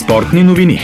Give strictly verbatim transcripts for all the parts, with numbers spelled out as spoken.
Спортни новини.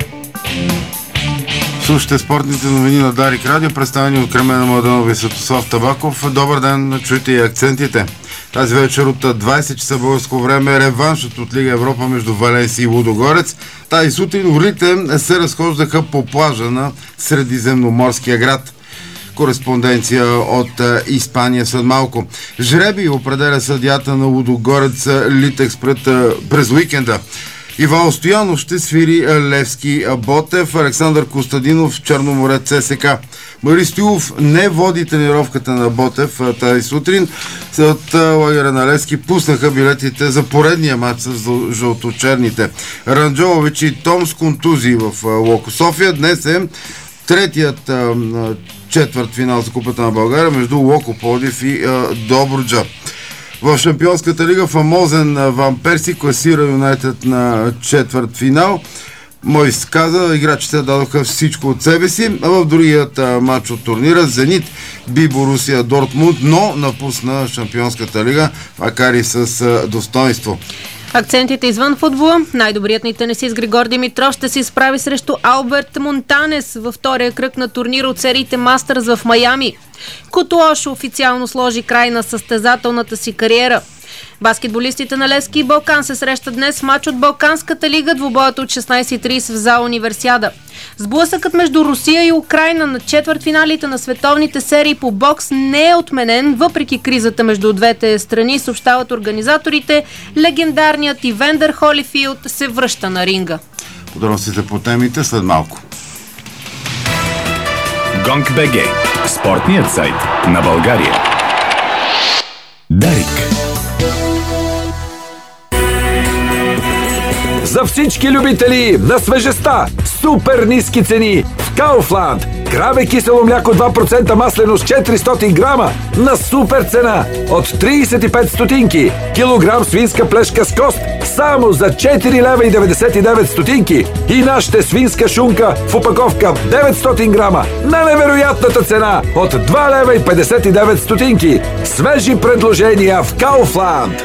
Слушайте спортните новини на Дарик Радио, представени от Кремена Младенова и Светослав Табаков. Добър ден, чуйте и акцентите. Тази вечер от двайсет часа българско време реваншът от Лига Европа между Валенсия и Лудогорец. Тази сутрин орлите се разхождаха по плажа на Средиземноморския град. Кореспонденция от Испания след малко. Жребий определя съдията на Лудогорец Литекс пред, през уикенда. Иван Стоянов ще свири Левски Ботев, Александър Костадинов Черноморе ЦСК. Мари Стоилов не води тренировката на Ботев тази сутрин. От лагера на Левски пуснаха билетите за поредния матч с жълточерните. Ранджолович и Том с контузии в Локо София. Днес е третият четвърт финал за Купата на България между Локо Пловдив и Добруджа. В Шампионската лига фамозен Ван Перси класира Юнайтед на четвърт финал. Мойс каза, играчите дадоха всичко от себе си, а в другият матч от турнира Зенит би Борусия Дортмунд, но напусна Шампионската лига, макар и с достоинство. Акцентите извън футбола. Най-добрият ни тенисист Григор Димитров ще се изправи срещу Алберт Монтанес във втория кръг на турнира от сериите Мастърс в Майами. Котуошо официално сложи край на състезателната си кариера. Баскетболистите на Левски и Балкан се срещат днес в матч от Балканската лига, двубоят от шестнайсет и трийсет в зала Универсиада. Сблъсъкът между Русия и Украйна на четвъртфиналите на световните серии по бокс не е отменен, въпреки кризата между двете страни, съобщават организаторите. Легендарният Ивендър Холифилд се връща на ринга. Подробностите по темите след малко. Гонг.бг. Спортният сайт на България. Дарик. За всички любители на свежестта, супер ниски цени в Kaufland. Краве кисело мляко два процента масленост четиристотин грама на супер цена от трийсет и пет стотинки. Килограм свинска плешка с кост само за четири лева и деветдесет и девет стотинки. И нашата свинска шунка в упаковка деветстотин грама на невероятната цена от два лева и петдесет и девет стотинки. Свежи предложения в Kaufland.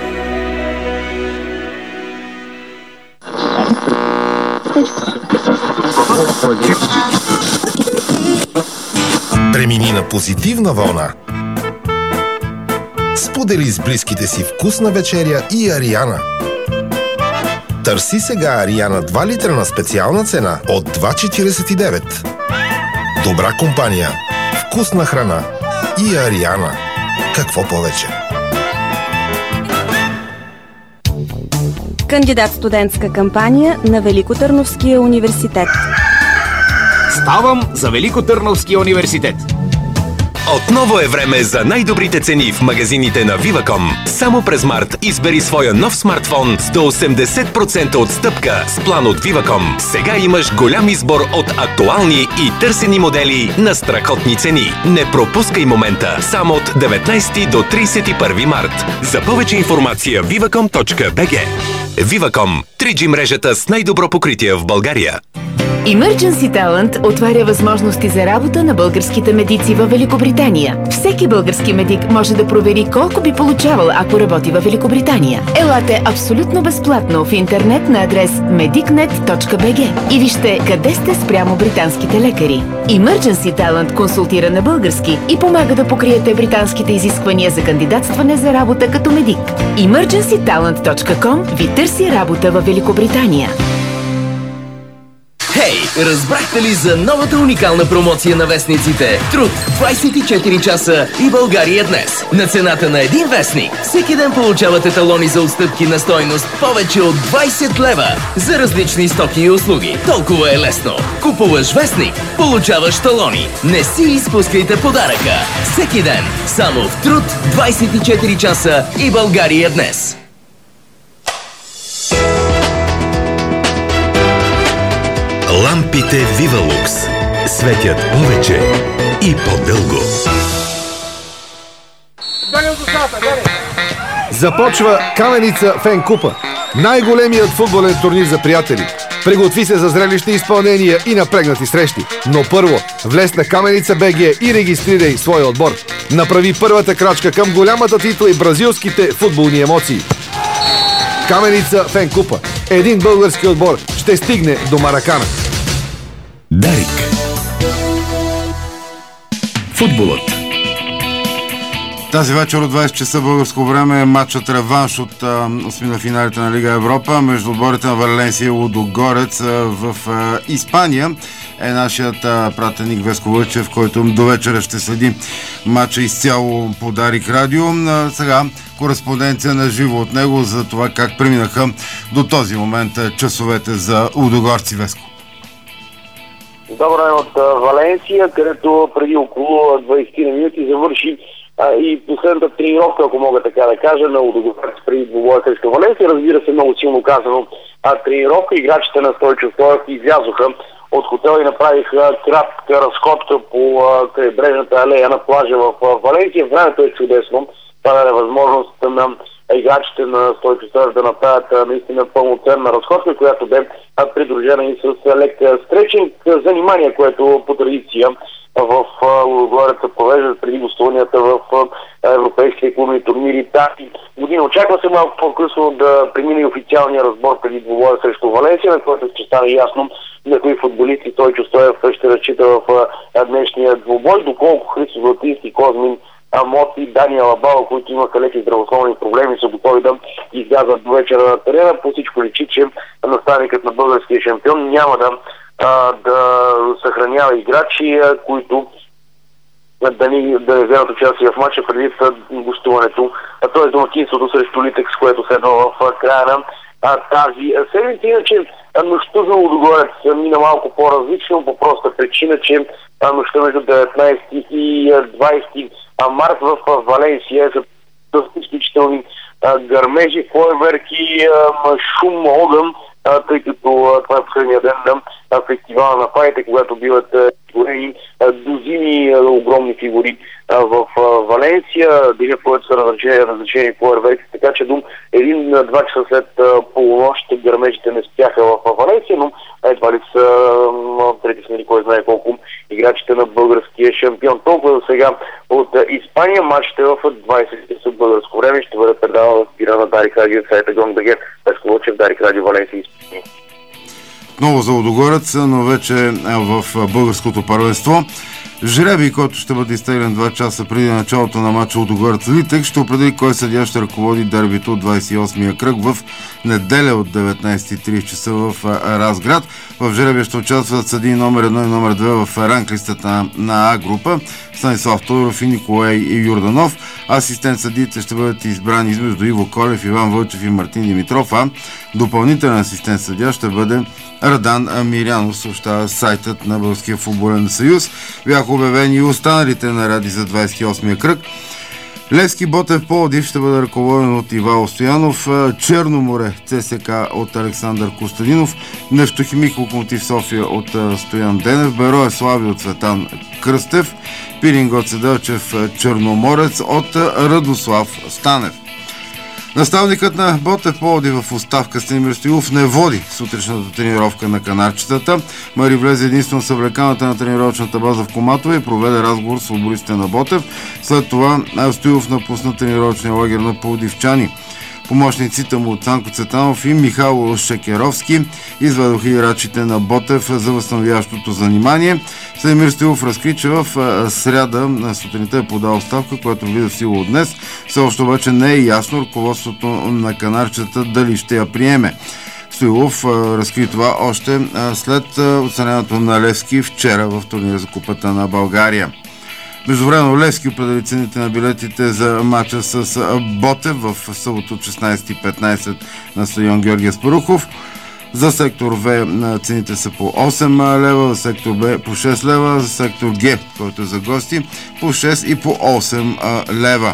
Премини на позитивна вълна. Сподели с близките си вкусна вечеря и Ариана. Търси сега Ариана два литра на специална цена от два четирийсет и девет. Добра компания, вкусна храна и Ариана. Какво повече? Кандидат-студентска кампания на Великотърновския университет. Ставам за Великотърновския университет. Отново е време за най-добрите цени в магазините на Viva.com. Само през март избери своя нов смартфон с до осемдесет процента отстъпка с план от Viva.com. Сега имаш голям избор от актуални и търсени модели на страхотни цени. Не пропускай момента. Само от деветнайсети до трийсет и първи март. За повече информация viva.com точка bg. Viva.com. три джи мрежата с най-добро покритие в България. Emergency Talent отваря възможности за работа на българските медици във Великобритания. Всеки български медик може да провери колко би получавал, ако работи във Великобритания. Елате абсолютно безплатно в интернет на адрес медикнет точка bg и вижте къде сте спрямо британските лекари. Emergency Talent консултира на български и помага да покриете британските изисквания за кандидатстване за работа като медик. emergency talent точка com ви търси работа във Великобритания. Хей, разбрахте ли за новата уникална промоция на вестниците? Труд двайсет и четири часа и България днес. На цената на един вестник всеки ден получавате талони за отстъпки на стойност повече от двайсет лева за различни стоки и услуги. Толкова е лесно. Купуваш вестник, получаваш талони. Не си изпускайте подаръка. Всеки ден, само в Труд двайсет и четири часа и България днес. Лампите Вивалукс светят повече и по-дълго. Започва Каменица Фен Купа, най-големият футболен турнир за приятели. Приготви се за зрелищни изпълнения и напрегнати срещи. Но първо, влез на Каменица БГ и регистрирай своя отбор. Направи първата крачка към голямата титла и бразилските футболни емоции. Каменица Фен Купа. един български отбор ще стигне до Маракана. Дарик. Футболът. Тази вечер от двайсет часа българско време е матчът реванш от осми на финалите на Лига Европа между отборите на Валенсия и Лудогорец в а, Испания. Е нашият а, пратеник Веско Вълчев, който до вечера ще следи матча изцяло по Дарик Радио. А, сега кореспонденция на живо от него за това как преминаха до този момент часовете за лудогорци. Веско. Добър ден от Валенсия, където преди около двайсет минути завърши а, и последната тренировка, ако мога така да кажа, на Лудогорец преди двубоя срещу Валенсия. Разбира се, много силно казано а, тренировка. Играчите на Стойчо Стоев излязоха от хотел и направиха кратка разходка по а, крайбрежната алея на плажа в а, Валенсия. Времето е чудесно. Това даде възможност на играчите на Стойчо Стоев да направят а, наистина пълноценна разходка, която бе а, придружена и с лек стречинг. Занимание, което по традиция в Лудогорец се провеждат преди гостуванията в европейските клубни турнири тази година. Очаква се малко по-късно да премине официалния разбор преди двубоя срещу Валенсия, на който ще стане ясно на кои футболисти Стойчо Стоев ще разчита в днешния двубой, доколко Христо Златински, Козмин Моти, Даниел Абала, които имаха леки здравословни проблеми, са готови да излязат до вечера на терена. По всичко личи, че наставникът на българския шампион няма да А, да съхранява играчи, а, които да не, да не вземат участие в матча преди гостуването, а т.е. домакинството срещу Литекс, което следва в а, края на а, тази седмица. Иначе нощта за Лудогорец мина малко по-различно, по проста причина, че а, нощта между деветнайсети и двайсети март в а, Валенсия са изключителни гърмежи, фойерверки, шум, огън, А, тъй като а, това е последния ден на а, фестивала на фаите, когато биват горени дозини а, огромни фигури а, в а, Валенсия, деня, в който са назначени фойерверки, така че до един-два часа след а, полунощ гърмежите не спяха в а, Валенсия, но едва ли са притиснали кой знае колко играчите на българския шампион. Толкова до сега от а, Испания. Матчите в двайсет часа българско време ще бъде предаван в ефира на Дарик Радио от сайта GONG.bg. Веско Вълчев, Дарик Радио, Валенсия. Много за Лудогорец, но вече в българското първенство. Жребий, който ще бъде изтеглен два часа преди началото на матча Лудогорец Литекс, ще определи кой съдия ще ръководи дербито от двайсет и осмия кръг в неделя от деветнайсет и трийсет часа в Разград. В жребия ще участват съдии номер едно и номер две в ранглистата на, на А група Станислав Тодоров и Николай Юрданов. Асистент съдиите ще бъдат избрани измежду Иво Колев, Иван Вълчев и Мартин Димитров, а допълнителен асистент съдия ще бъде Радан Мирянов, съобщава сайтът на Българския футболен съюз. Бяха обявени и останалите наради за двайсет и осмия кръг. Левски Ботев Пловдив ще бъде ръководен от Ивайло Стоянов, Черно море ЦСКА от Александър Костадинов, Нефтохимик Локомотив София от Стоян Денев, Берое Слави от Цветан Кръстев, Пирин Гоце Делчев Черноморец от Радослав Станев. Наставникът на Ботев Пловдив в оставка Станимир Стоилов не води сутрешната тренировка на канарчетата. Мари влезе единствено с съвлеканата на тренировъчната база в Коматово и проведе разговор с футболистите на Ботев. След това Стоилов напусна тренировъчния лагер на пловдивчани. Помощниците му Цанко Цветанов и Михайло Шекеровски изведоха играчите на Ботев за възстановяващото занимание. Станимир Стоилов разкри, че в сряда на сутринта е подал оставка, която влиза в сила от днес. Все още обаче не е ясно ръководството на канарчета дали ще я приеме. Стоилов разкри това още след отстранението на Левски вчера в турнира за Купата на България. Междувременно Левски определи цените на билетите за матча с Ботев в събота от шестнайсет и петнайсет на стадион Георги Аспарухов. За сектор В цените са по осем лева, за сектор Б по шест лева, за сектор Г, който е за гости, по шест и по осем лева.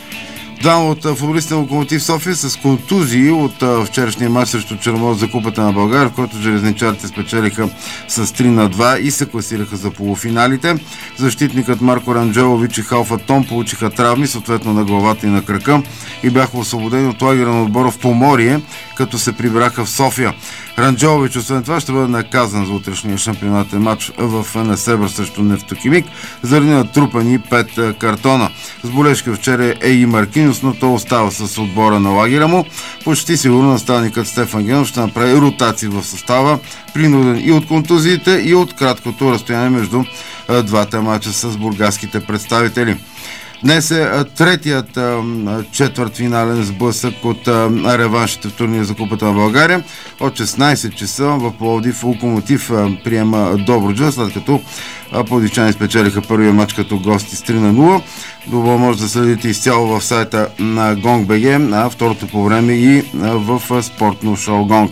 Двама от футболистите на Локомотив София с контузии от вчерашния матч срещу Черноморец за Купата на България, в който железничарите спечелиха с три на два и се класираха за полуфиналите. Защитникът Марко Ранджелович и Халфа Том получиха травми, съответно на главата и на крака, и бяха освободени от лагера на отбора в Поморие, като се прибраха в София. Ранджелович, освен това, ще бъде наказан за утрешния шампионатен матч в Несебър срещу Нефтохимик заради натрупани пет картона. С болешка вчера е и Маркиньос, принос, но той остава с отбора на лагера му. Почти сигурно наставникът Стефан Генов ще направи ротации в състава, принуден и от контузиите, и от краткото разстояние между двата мача с бургаските представители. Днес е третият четвъртфинален сблъсък от реваншите в турнира за Купата на България. От шестнайсет часа в Пловдив Локомотив приема Добруджа, след като пловдивчани спечелиха първия матч като гости с три на нула. Добро може да следите изцяло в сайта на Гонг точка би джи, а второто по време и в спортно шоу Гонг.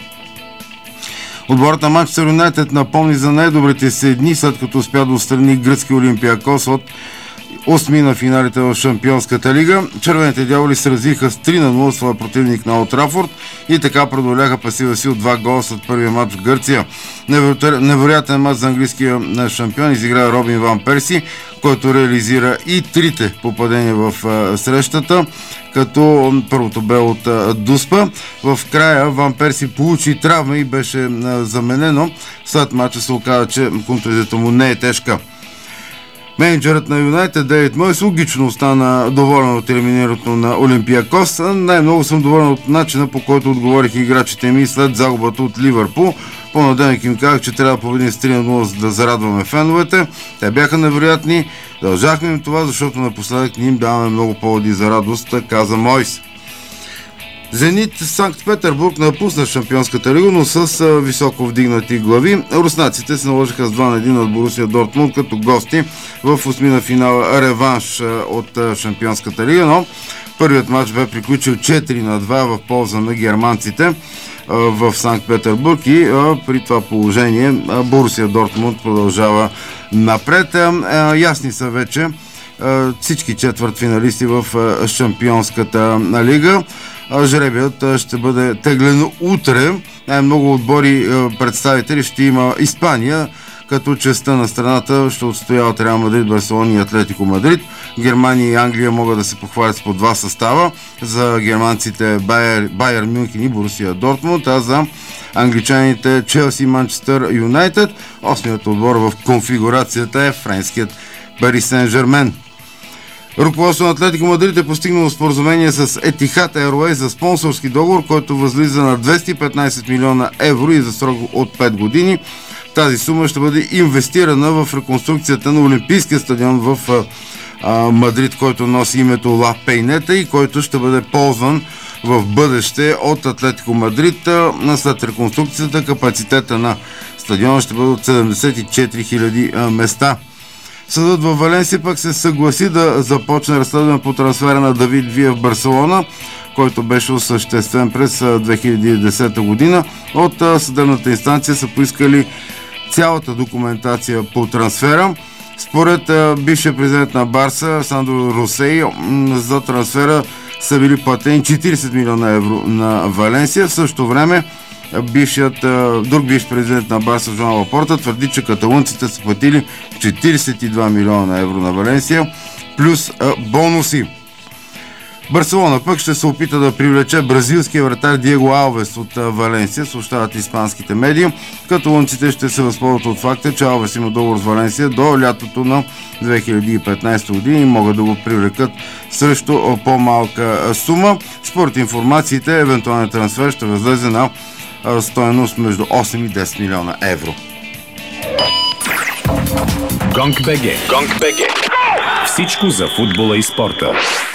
Отборът на Манчестър Юнайтед напомни за най-добрите си дни, след като успя да отстрани гръцки Олимпиакос от осми на финалите в Шампионската лига. Червените дяволи се развиха с три на нула своя противник на Олд Трафорд и така продоляха пасива си от два гола след първия матч в Гърция. Невероятен матч за английския шампион изигра Робин Ван Перси, който реализира и трите попадения в срещата, като първото бе от Дуспа. В края Ван Перси получи травма и беше заменено. След матча се оказа, че контузията му не е тежка. Менеджерът на Юнайтед Дейвид Мойс логично остана доволен от елиминирането на Олимпиакос. Най-много съм доволен от начина, по който отговориха играчите ми след загубата от Ливърпул. Понеделник им казах, че трябва да победим с три на нула, за да зарадваме феновете. Те бяха невероятни. Дължахме им това, защото напоследък ни им даваме много поводи за радост, каза Мойс. Зенит Санкт-Петербург напусна Шампионската лига, но с високо вдигнати глави. Руснаците се наложиха с два на един от Борусия Дортмунд като гости в осмина финала реванш от Шампионската лига, но първият матч бе приключил четири на два в полза на германците в Санкт-Петербург и при това положение Борусия Дортмунд продължава напред. Ясни са вече всички четвъртфиналисти в Шампионската лига. Жребият ще бъде теглен утре. Най-много отбори представители ще има Испания, като честа на страната ще отстояват Реал Мадрид, Барселона и Атлетико Мадрид. Германия и Англия могат да се похвалят с по два състава. За германците Байер, Байер Мюнхен и Борусия Дортмунд, а за англичаните Челси и Манчестър Юнайтед. Осмият отбор в конфигурацията е френският Пари Сен-Жермен. Ръководството на Атлетико Мадрид е постигнало споразумение с Етихад Airways за спонсорски договор, който възлиза на двеста и петнайсет милиона евро и за срок от пет години. Тази сума ще бъде инвестирана в реконструкцията на Олимпийския стадион в а, Мадрид, който носи името Ла Пейнета и който ще бъде ползван в бъдеще от Атлетико Мадрид. След реконструкцията капацитета на стадиона ще бъде от седемдесет и четири хиляди места. Съдът във Валенсия пък се съгласи да започне разследване по трансфера на Давид Вия в Барселона, който беше осъществен през две хиляди и десета година. От съдебната инстанция са поискали цялата документация по трансфера. Според бившия президент на Барса Сандро Росей, за трансфера са били платени четирийсет милиона евро на Валенсия. В същото време бившият, друг бивш президент на Барса Жоан Лапорта твърди, че каталунците са платили четирийсет и два милиона евро на Валенсия плюс бонуси. Барселона пък ще се опита да привлече бразилския вратар Диего Алвес от Валенсия, съобщават испанските медии. Каталунците ще се възползват от факта, че Алвес има договор с Валенсия до лятото на две хиляди и петнайсета година и могат да го привлекат срещу по-малка сума. Според информациите, евентуалният трансфер ще възлезе на стойност между осем и десет милиона евро. Гонг точка би джи. Гонг точка би джи. Всичко за футбола и спорта.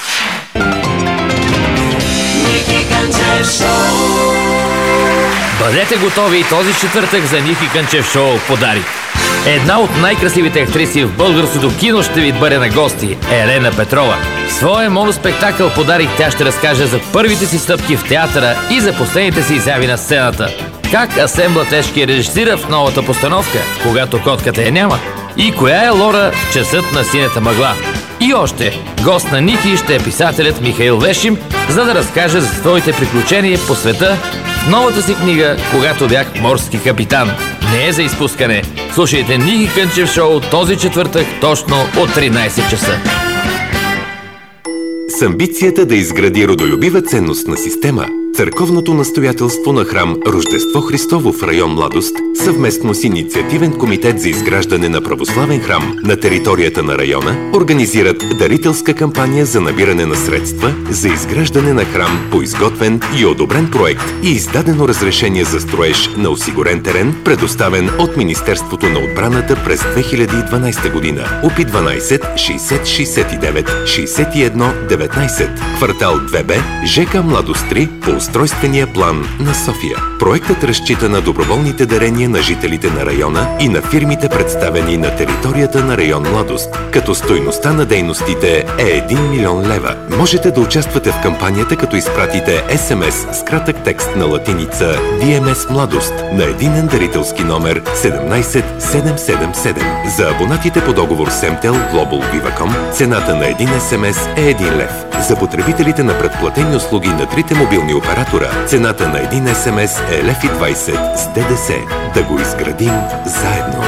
Бъдете готови този четвъртък за Ники Кънчев шоу подари. Една от най-красивите актриси в българското кино ще ви бъде на гости – Елена Петрова. В своя моноспектакъл подарик тя ще разкаже за първите си стъпки в театъра и за последните си изяви на сцената. Как Асен Блатешки режисира в новата постановка, когато котката я няма. И коя е Лора в часът на синята мъгла. И още, гост на Ники ще е писателят Михаил Вешим, за да разкаже за своите приключения по света в новата си книга «Когато бях морски капитан». Не е за изпускане. Слушайте Ники Кънчев шоу този четвъртък точно от тринайсет часа. С амбицията да изгради родолюбива ценностна система, Църковното настоятелство на храм Рождество Христово в район Младост съвместно с Инициативен комитет за изграждане на православен храм на територията на района организират дарителска кампания за набиране на средства за изграждане на храм по изготвен и одобрен проект и издадено разрешение за строеж на осигурен терен, предоставен от Министерството на отбраната през две хиляди и дванадесета година. ОПИ дванадесет шейсет шейсет и девет шейсет и едно деветнадесет, квартал две Б, ЖК Младост три по устройствения план на София. Проектът разчита на доброволните дарения на жителите на района и на фирмите, представени на територията на район Младост, като стойността на дейностите е един милион лева. Можете да участвате в кампанията, като изпратите ес ем ес с кратък текст на латиница Ди Ем Ес Младост на единен дарителски номер седемнадесет седемстотин седемдесет и седем. За абонатите по договор Семтел Global Vivacom цената на един ес ем ес е един лев. За потребителите на предплатени услуги на трите мобилни оператора цената на един ес ем ес е лев и двадесет с ДДС. Да го изградим заедно.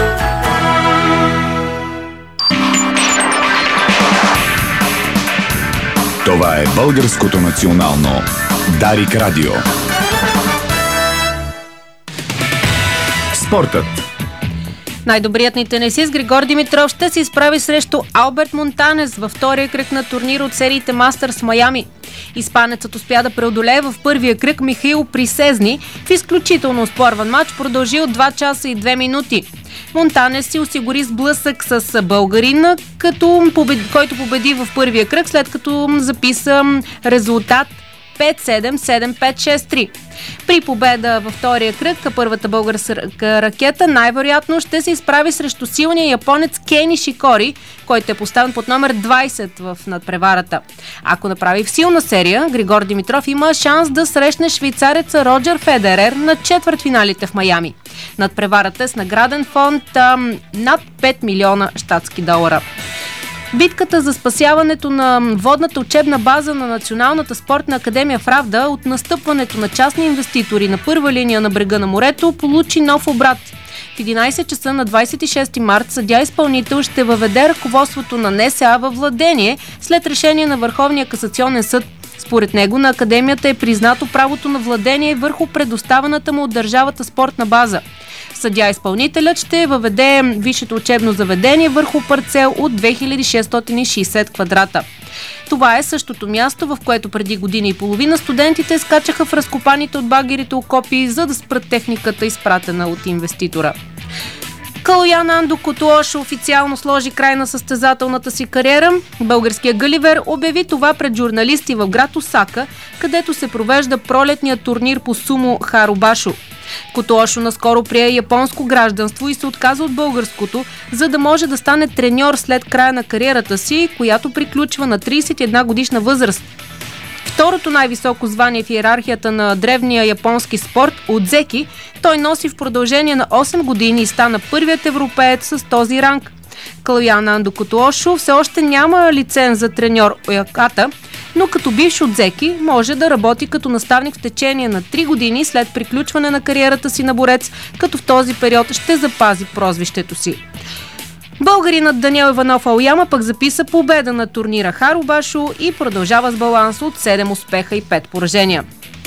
Това е Българското национално Дарик Радио. Спортът. Най-добрият ни тенисист Григор Димитров ще се изправи срещу Алберт Монтанес във втория кръг на турнир от сериите Мастърс в Майами. Испанецът успя да преодолее в първия кръг Михаил Присезни в изключително спорван матч, продължил два часа и две минути. Монтанес си осигури сблъсък с българина, като побед... който победи в първия кръг, след като записа резултат пет седем седем пет шест три. При победа във втория кръг, първата българска ракета най-вероятно ще се изправи срещу силния японец Кени Шикори, който е поставен под номер двадесет в надпреварата. Ако направи в силна серия, Григор Димитров има шанс да срещне швейцареца Роджер Федерер на четвъртфиналите в Майами. Надпреварата е с награден фонд ам, над пет милиона щатски долара. Битката за спасяването на водната учебна база на Националната спортна академия в Равда от настъпването на частни инвеститори на първа линия на брега на морето получи нов обрат. В единадесет часа на двадесет и шести март съдия-изпълнител ще въведе ръководството на Н С А във владение след решение на Върховния касационен съд. Според него на академията е признато правото на владение върху предоставената му от държавата спортна база. Съдия-изпълнителят ще въведе висшето учебно заведение върху парцел от две хиляди шестстотин и шейсет квадрата. Това е същото място, в което преди година и половина студентите скачаха в разкопаните от багерите окопи, за да спрат техниката, изпратена от инвеститора. Калоян Андо Котуошо официално сложи край на състезателната си кариера. Българският Галивер обяви това пред журналисти в град Осака, където се провежда пролетният турнир по сумо Харубашо. Котуошо наскоро прие японско гражданство и се отказа от българското, за да може да стане треньор след края на кариерата си, която приключва на тридесет и една годишна възраст. Второто най-високо звание в иерархията на древния японски спорт, удзеки, той носи в продължение на осем години и стана първият европеец с този ранг. Калоян Андо Котуошо все още няма лиценз за треньор Ояката, но като бивш удзеки може да работи като наставник в течение на три години след приключване на кариерата си на борец, като в този период ще запази прозвището си. Българинът Даниел Иванов Ауяма пък записа победа на турнира Харубашо и продължава с баланс от седем успеха и пет поражения.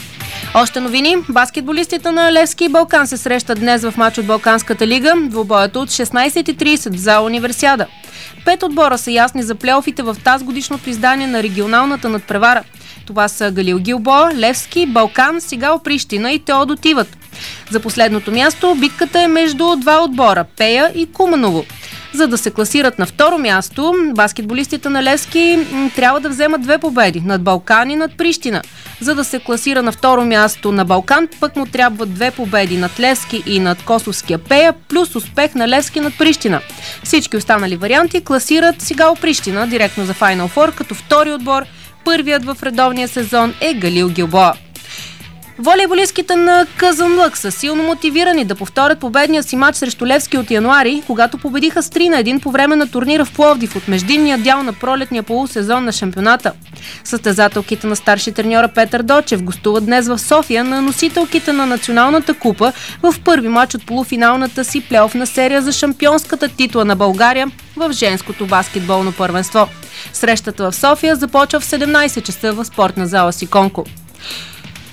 Още новини. Баскетболистите на Левски и Балкан се срещат днес в мач от Балканската лига. Двубоят от шестнадесет и тридесет в зала Универсиада. Пет отбора са ясни за плейофите в тази годишното издание на регионалната надпревара. Това са Галил Гилбоа, Левски, Балкан, Сигал Прищина и Теодот Ивът. За последното място битката е между два отбора – Пея и Куманово. За да се класират на второ място, баскетболистите на Левски м, трябва да вземат две победи над Балкан и над Прищина. За да се класира на второ място на Балкан, пък му трябват две победи над Левски и над Косовския Пея, плюс успех на Левски над Прищина. Всички останали варианти класират Сигал Прищина директно за Final Four, като втори отбор, първият в редовния сезон е Галил Гилбоа. Волейболистките на Казанлък са силно мотивирани да повторят победния си матч срещу Левски от януари, когато победиха с три на един по време на турнира в Пловдив от междинния дял на пролетния полусезон на шампионата. Състезателките на старши треньора Петър Дочев гостуват днес в София на носителките на Националната купа в първи матч от полуфиналната си плейофна серия за шампионската титла на България в женското баскетболно първенство. Срещата в София започва в седемнадесет часа в спортна зала Сиконко.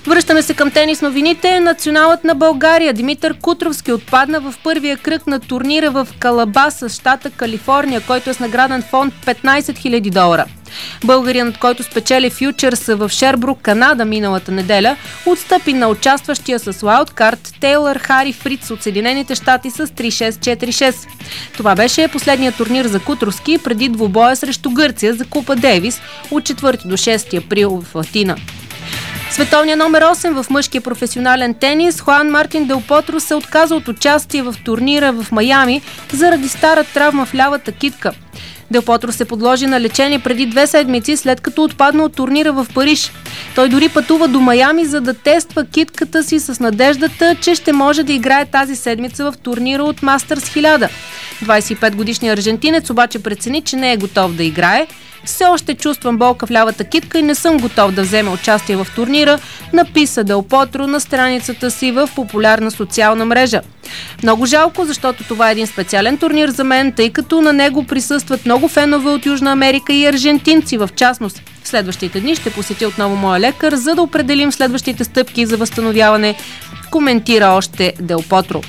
Връщаме се към тенис новините. Националът на България Димитър Кутровски отпадна в първия кръг на турнира в Калабаса, щата Калифорния, който е с награден фонд петнайсет хиляди долара. Българинът, който спечели фючърс в Шербрук, Канада миналата неделя, отстъпи на участващия с лаудкарт Тейлър Хари Фриц от Съединените щати с три шест четири шест. Това беше последният турнир за Кутровски преди двубоя срещу Гърция за Купа Дейвис от четвърти до шести април в Атина. Световният номер осем в мъжкия професионален тенис Хуан Мартин Дел Потро се отказа от участие в турнира в Майами заради стара травма в лявата китка. Дел Потро се подложи на лечение преди две седмици, след като отпадна от турнира в Париж. Той дори пътува до Майами, за да тества китката си с надеждата, че ще може да играе тази седмица в турнира от Мастърс хиляда. двайсет и пет годишният аржентинец обаче прецени, че не е готов да играе. Все още чувствам болка в лявата китка и не съм готов да взема участие в турнира, написа Дел Потро на страницата си в популярна социална мрежа. Много жалко, защото това е един специален турнир за мен, тъй като на него присъстват много фенове от Южна Америка и аржентинци в частност. В следващите дни ще посетя отново моя лекар, за да определим следващите стъпки за възстановяване, коментира още Дел Потро.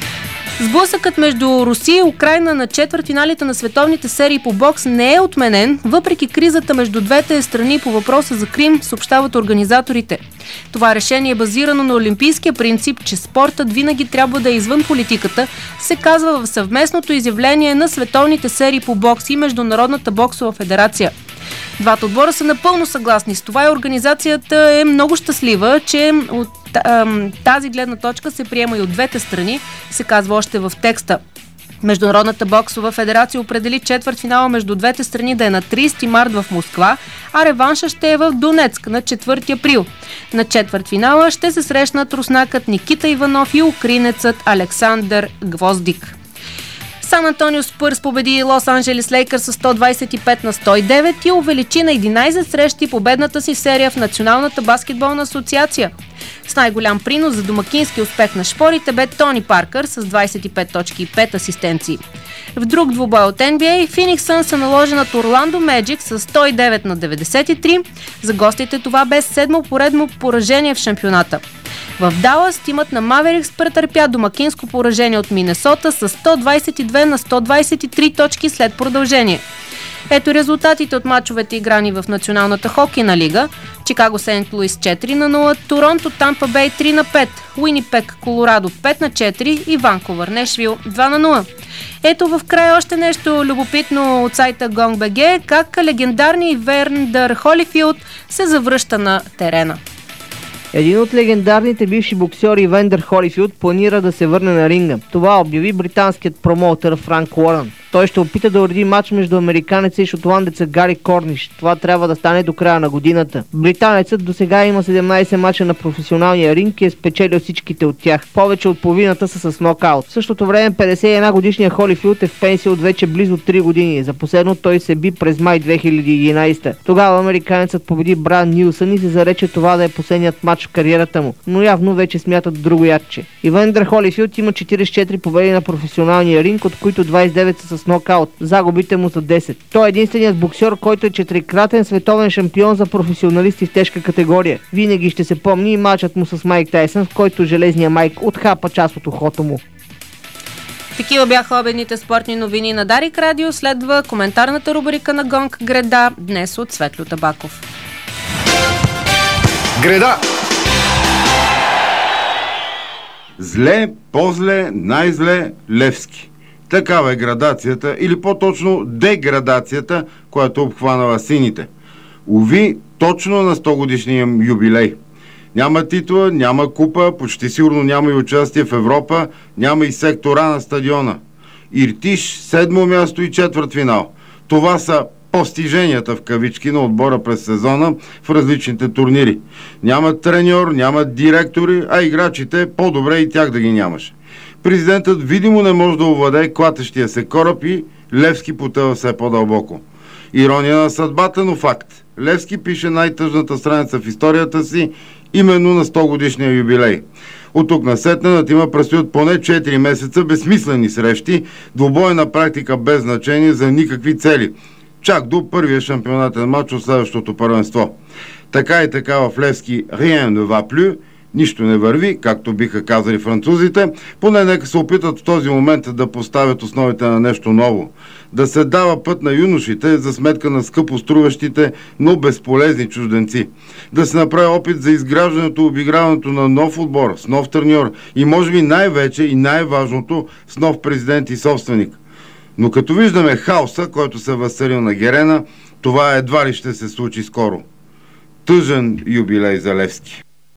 Сблъсъкът между Русия и Украйна на четвъртфиналите на световните серии по бокс не е отменен, въпреки кризата между двете страни по въпроса за Крим, съобщават организаторите. Това решение е базирано на олимпийския принцип, че спортът винаги трябва да е извън политиката, се казва в съвместното изявление на световните серии по бокс и Международната боксова федерация. Двата отбора са напълно съгласни с това и организацията е много щастлива, че от тази гледна точка се приема и от двете страни, се казва още в текста. Международната боксова федерация определи четвъртфинала между двете страни да е на трийсети март в Москва, а реванша ще е в Донецк на четвърти април. На четвъртфинала ще се срещнат руснакът Никита Иванов и украинецът Александър Гвоздик. Сан Антонио Спърс победи Лос Анджелес Лейкърс с сто двайсет и пет на сто и девет и увеличи на единайсет срещи победната си серия в Националната баскетболна асоциация. С най-голям принос за домакински успех на шпорите бе Тони Паркър с двайсет и пет точки и пет асистенции. В друг двубой от Ен Би Ей Феникс Сънс се наложи над Орландо Меджик с сто и девет на деветдесет и три. За гостите това бе седмо поредно поражение в шампионата. В Далас тимът на Маверикс претърпя домакинско поражение от Минесота с сто двайсет и две на сто двайсет и три точки след продължение. Ето резултатите от мачовете играни в Националната хокейна лига. Чикаго Сейнт Луис четири на нула, Торонто Тампа Бей три на пет, Уинипек Колорадо пет на четири и Ванкувър Нешвил два на нула. Ето в края още нещо любопитно от сайта Гонг Би Джи, как легендарният Ивендър Холифилд се завръща на терена. Един от легендарните бивши боксьори Ивендър Холифилд планира да се върне на ринга. Това обяви британският промоутър Франк Уорън. Той ще опита да уреди матч между американеца и шотландеца Гари Корниш. Това трябва да стане до края на годината. Британецът досега има седемнайсет мача на професионалния ринг и е спечелил всичките от тях. Повече от половината са с нокаут. В същото време петдесет и една годишният Холифилд е в пенсия от вече близо три години. За последно той се би през май две хиляди и единайсета. Тогава американецът победи Брайан Нилсън и се зарече това да е последният матч в кариерата му. Но явно вече смятат друго ядче. Ивендър Холифилд има четирийсет и четири победи на професионалния ринг, от които двайсет и девет са с нокаут. Загубите му са десет. Той е единственият боксер, който е четирикратен световен шампион за професионалисти в тежка категория. Винаги ще се помни и мачът му с Майк Тайсън, в който железния Майк отхапа част от ухото му. Такива бяха обедните спортни новини на Дарик Радио. Следва коментарната рубрика на Гонг Греда, днес от Светло Табаков. Греда! Зле, по-зле, най-зле, Левски. Такава е градацията, или по-точно деградацията, която обхванала сините. Уви, точно на сто годишния юбилей. Няма титла, няма купа, почти сигурно няма и участие в Европа, няма и сектора на стадиона. Иртиш, седмо място и четвъртфинал. Това са постиженията в кавички на отбора през сезона в различните турнири. Няма треньор, няма директори, а играчите по-добре и тях да ги нямаше. Президентът видимо не може да овладее клатещия се кораб и Левски потъва все по-дълбоко. Ирония на съдбата, но факт. Левски пише най-тъжната страница в историята си именно на сто годишния юбилей. От тук насетне на тима предстоят поне четири месеца безсмислени срещи, двубой на практика без значение за никакви цели. Чак до първия шампионатен матч от следващото първенство. Така и така в Левски rien ne va plus, нищо не върви, както биха казали французите. Поне нека се опитат в този момент да поставят основите на нещо ново. Да се дава път на юношите за сметка на скъпо струващите, но безполезни чужденци. Да се направи опит за изграждането, обиграването на нов отбор, с нов треньор и може би най-вече и най-важното с нов президент и собственик. Но като виждаме хаоса, който се възцарил на Герена, това едва ли ще се случи скоро. Тъжен юбилей за Левски.